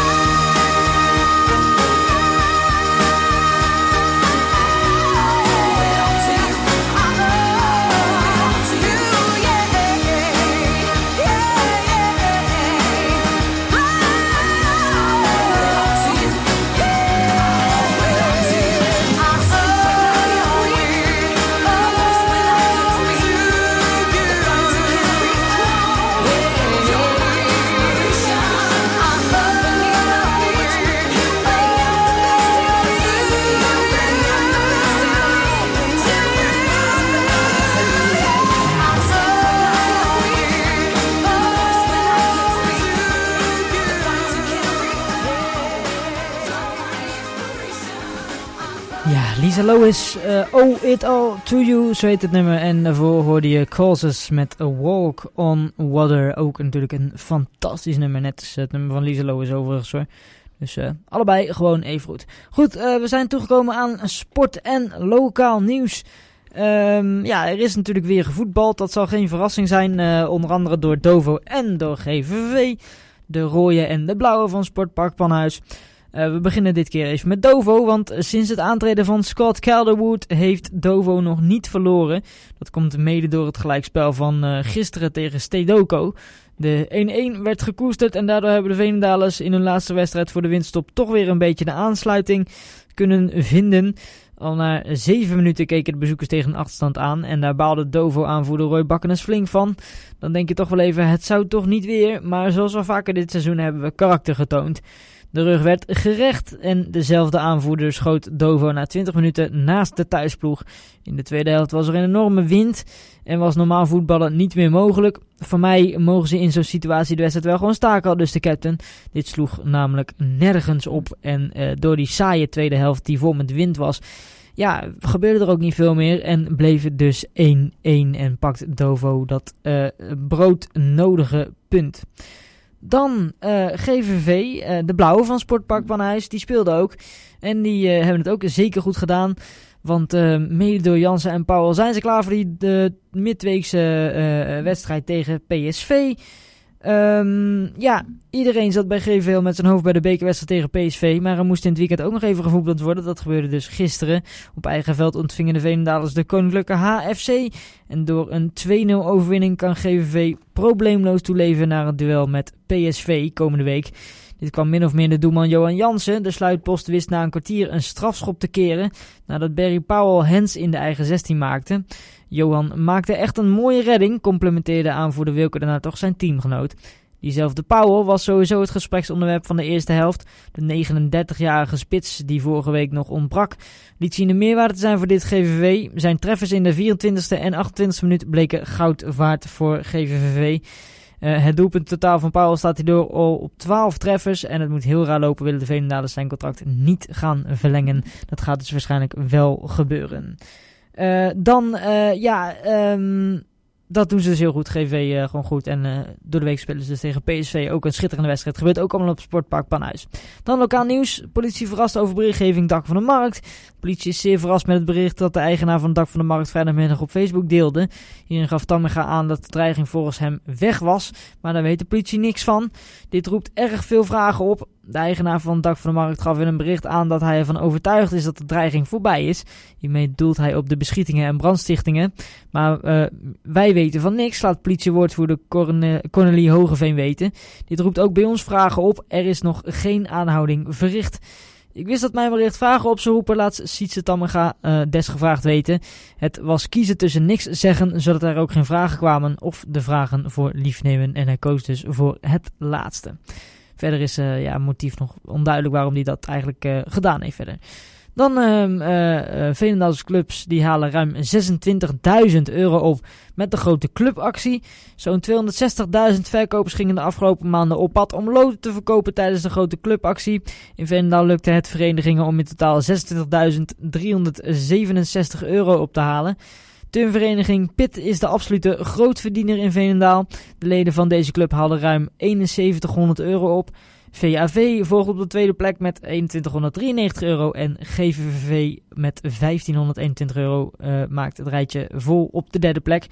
I owe it all to you. I owe it all to you. Yeah, yeah, yeah. I owe it all to you. Ja, Lisa Lois, uh, Owe It All To You, zo heet het nummer. En daarvoor hoorde je Causes met A Walk On Water. Ook natuurlijk een fantastisch nummer, net als het nummer van Lisa Lois overigens hoor. Dus uh, allebei gewoon even goed. Goed, uh, we zijn toegekomen aan sport en lokaal nieuws. Um, ja, er is natuurlijk weer gevoetbald. Dat zal geen verrassing zijn. Uh, onder andere door Dovo en door G V V. De rode en de blauwe van Sportpark Panhuis. Uh, we beginnen dit keer even met Dovo, want sinds het aantreden van Scott Calderwood heeft Dovo nog niet verloren. Dat komt mede door het gelijkspel van uh, gisteren tegen Stedoco. De één-één werd gekoesterd en daardoor hebben de Veenendalers in hun laatste wedstrijd voor de winststop toch weer een beetje de aansluiting kunnen vinden. Al na zeven minuten keken de bezoekers tegen een achterstand aan en daar baalde Dovo-aanvoerder Roy Bakkenes flink van. Dan denk je toch wel even, het zou toch niet weer, maar zoals al vaker dit seizoen hebben we karakter getoond. De rug werd gerecht en dezelfde aanvoerder schoot Dovo na twintig minuten naast de thuisploeg. In de tweede helft was er een enorme wind en was normaal voetballen niet meer mogelijk. Voor mij mogen ze in zo'n situatie de wedstrijd wel gewoon staken, al dus de captain. Dit sloeg namelijk nergens op en uh, door die saaie tweede helft die vol met wind was, ja, gebeurde er ook niet veel meer en bleef het dus één-één en pakt Dovo dat uh, broodnodige punt. Dan uh, G V V, uh, de blauwe van Sportpark Panhuis, die speelde ook. En die uh, hebben het ook zeker goed gedaan. Want uh, mede door Jansen en Powell zijn ze klaar voor die de midweekse uh, wedstrijd tegen P S V. Um, ja, iedereen zat bij G V V met zijn hoofd bij de bekerwedstrijd tegen P S V. Maar er moest in het weekend ook nog even gevoetbald worden. Dat gebeurde dus gisteren. Op eigen veld ontvingen de Veenendalers de Koninklijke H F C. En door een twee-nul overwinning kan G V V probleemloos toeleven naar het duel met P S V komende week. Dit kwam min of meer de doelman Johan Jansen. De sluitpost wist na een kwartier een strafschop te keren nadat Barry Powell hands in de eigen zestien maakte. Johan maakte echt een mooie redding, complimenteerde aanvoerder Wilke daarna toch zijn teamgenoot. Diezelfde Powell was sowieso het gespreksonderwerp van de eerste helft. De negenendertigjarige spits die vorige week nog ontbrak, liet zien de meerwaarde te zijn voor dit G V V. Zijn treffers in de vierentwintigste en achtentwintigste minuut bleken goud waard voor G V V. Uh, het doelpunt totaal van Powell staat hierdoor al op twaalf treffers. En het moet heel raar lopen, willen de Veenendalers zijn contract niet gaan verlengen. Dat gaat dus waarschijnlijk wel gebeuren. Uh, dan, uh, ja, um, dat doen ze dus heel goed. G V uh, gewoon goed. En uh, door de week spelen ze dus tegen P S V ook een schitterende wedstrijd. Het gebeurt ook allemaal op Sportpark Panhuis. Dan lokaal nieuws. Politie verrast over berichtgeving dak van de markt. De politie is zeer verrast met het bericht dat de eigenaar van het dak van de markt vrijdagmiddag op Facebook deelde. Hierin gaf Tamminga aan dat de dreiging volgens hem weg was. Maar daar weet de politie niks van. Dit roept erg veel vragen op. De eigenaar van het dak van de markt gaf in een bericht aan dat hij ervan overtuigd is dat de dreiging voorbij is. Hiermee doelt hij op de beschietingen en brandstichtingen. Maar uh, wij weten van niks, laat politiewoordvoerder Cornelie Hogeveen weten. Dit roept ook bij ons vragen op. Er is nog geen aanhouding verricht. Ik wist dat mijn bericht vragen op zou roepen, laat Sietse Tamminga uh, desgevraagd weten. Het was kiezen tussen niks zeggen, zodat er ook geen vragen kwamen, of de vragen voor lief nemen. En hij koos dus voor het laatste. Verder is uh, ja, motief nog onduidelijk waarom hij dat eigenlijk uh, gedaan heeft verder. Dan uh, uh, uh, Veenendaalse clubs die halen ruim zesentwintigduizend euro op met de grote clubactie. Zo'n tweehonderdzestigduizend verkopers gingen de afgelopen maanden op pad om loten te verkopen tijdens de grote clubactie. In Veenendaal lukte het verenigingen om in totaal zesentwintigduizend driehonderdzevenenzestig euro op te halen. Turnvereniging Pit is de absolute grootverdiener in Veenendaal. De leden van deze club haalden ruim eenenzeventighonderd euro op. V A V volgt op de tweede plek met eenentwintighonderddrieënnegentig euro en G V V V met vijftienhonderdeenentwintig euro uh, maakt het rijtje vol op de derde plek.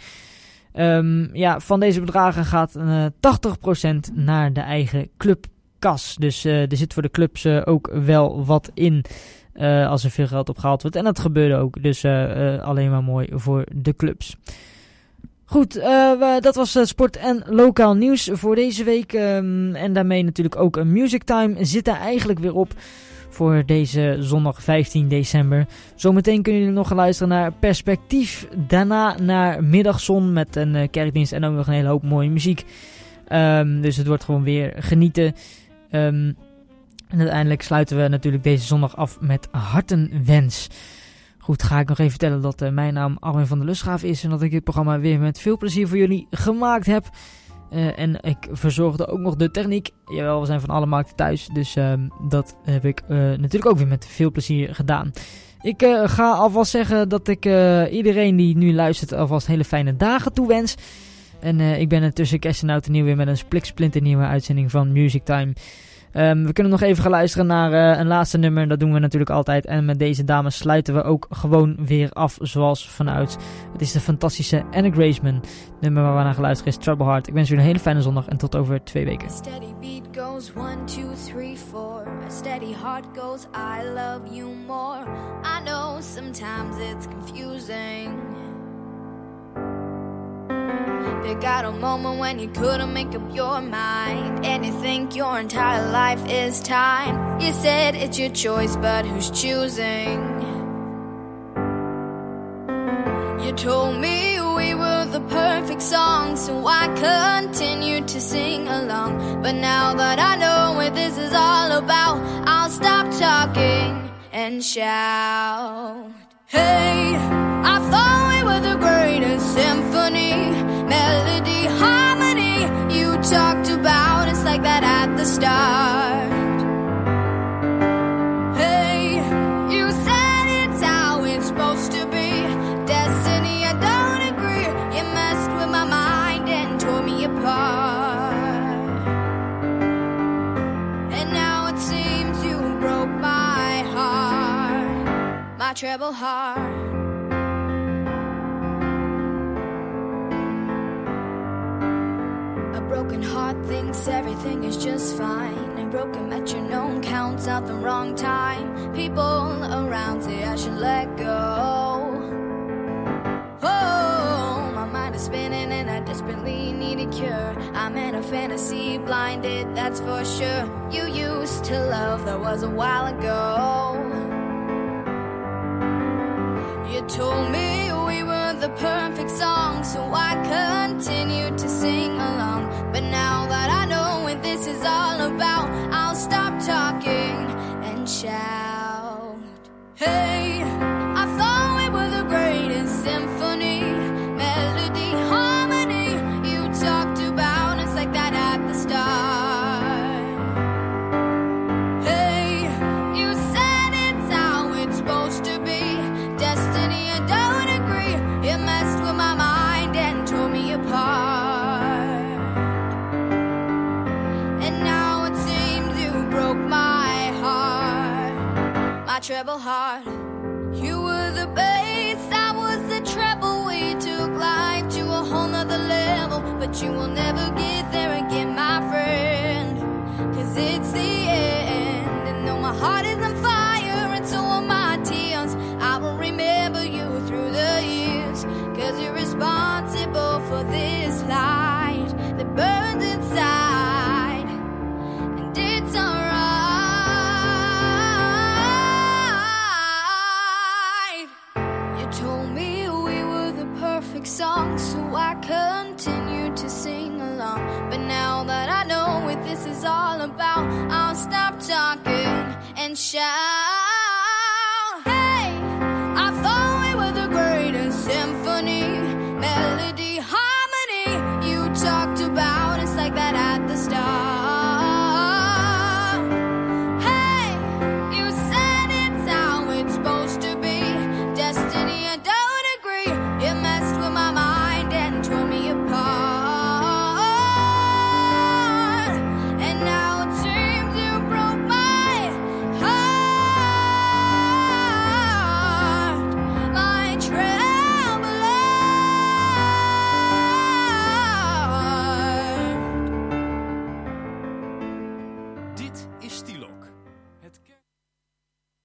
Um, ja, van deze bedragen gaat uh, tachtig procent naar de eigen clubkas. Dus uh, er zit voor de clubs uh, ook wel wat in. Uh, als er veel geld opgehaald wordt. En dat gebeurde ook. Dus uh, uh, alleen maar mooi voor de clubs. Goed, uh, we, dat was uh, sport en lokaal nieuws voor deze week. Um, en daarmee natuurlijk ook een Music Time zit er eigenlijk weer op voor deze zondag vijftien december. Zometeen kunnen jullie nog gaan luisteren naar Perspectief. Daarna naar Middagzon met een uh, kerkdienst en ook nog een hele hoop mooie muziek. Um, dus het wordt gewoon weer genieten. Um, En uiteindelijk sluiten we natuurlijk deze zondag af met Hartenwens. Goed, ga ik nog even vertellen dat uh, mijn naam Armin van der Lusgraaf is. En dat ik dit programma weer met veel plezier voor jullie gemaakt heb. Uh, en ik verzorgde ook nog de techniek. Jawel, we zijn van alle markten thuis. Dus uh, dat heb ik uh, natuurlijk ook weer met veel plezier gedaan. Ik uh, ga alvast zeggen dat ik uh, iedereen die nu luistert alvast hele fijne dagen toewens. En uh, ik ben er tussen kerst en oud en nieuw weer met een spliksplinternieuwe uitzending van Music Time. Um, we kunnen nog even gaan luisteren naar uh, een laatste nummer. Dat doen we natuurlijk altijd. En met deze dames sluiten we ook gewoon weer af zoals vanuit. Het is de fantastische Anna Graceman. Het nummer waar we naar gaan luisteren is Trouble Heart. Ik wens jullie een hele fijne zondag en tot over twee weken. A steady beat goes one, two, three, four. A steady heart goes I love you more. I know sometimes it's confusing. There got a moment when you couldn't make up your mind, and you think your entire life is time. You said it's your choice, but who's choosing? You told me we were the perfect song, so I continued to sing along. But now that I know what this is all about, I'll stop talking and shout. Hey, I thought we were the greatest symphony, melody, harmony you talked about. It's like that at the start. Hey, you said it's how it's supposed to be. Destiny, I don't agree. You messed with my mind and tore me apart. And now it seems you broke my heart, my treble heart. A broken heart thinks everything is just fine. A broken metronome counts out the wrong time. People around say I should let go. Oh, my mind is spinning and I desperately need a cure. I'm in a fantasy blinded, that's for sure. You used to love, that was a while ago. You told me we were the perfect song, so I continued to sing along. But now that I know what this is all about, I'll stop talking and shout. Hey, I thought we were the greatest symphony, melody, harmony you talked about. It's like that at the start. Hey, you said it's how it's supposed to be. Destiny, I don't agree. It messed with my mind and tore me apart. rebel heart. You were the bass, I was the treble. We took life to a whole nother level. But you will never get there again, my friend, 'cause it's the end. And though my heart is on fire and so are my tears, I will remember you through the years, 'cause you're responsible for this light that burns inside. And it's alright. You told me we were the perfect song, so I continued to sing along. But now that I know what this is all about, I'll stop talking and shout.